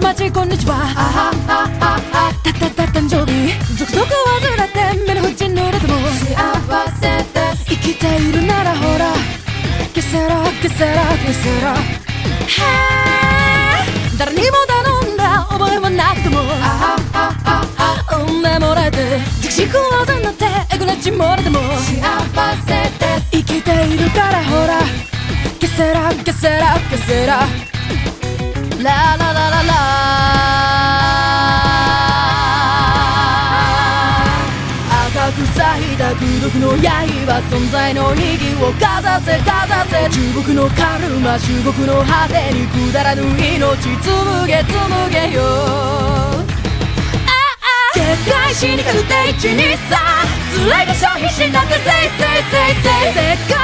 ちまちこんにちは。た誕生日続々患って目の縁濡れても幸せです。生きているならほらケセラケセラケセラ。誰にも頼んだ覚えもなくてもメモれて自粛をずんなってエグなち漏れても幸せです。生きているからほらケセラケセラケセララララララ。赤く咲いた孤独の刃存在の意義をかざせかざせ。中国のカルマ中国の果てにくだらぬ命紡げ紡げよ。警戒しにかくて123辛い場所必死になってせいせいせいせい。世界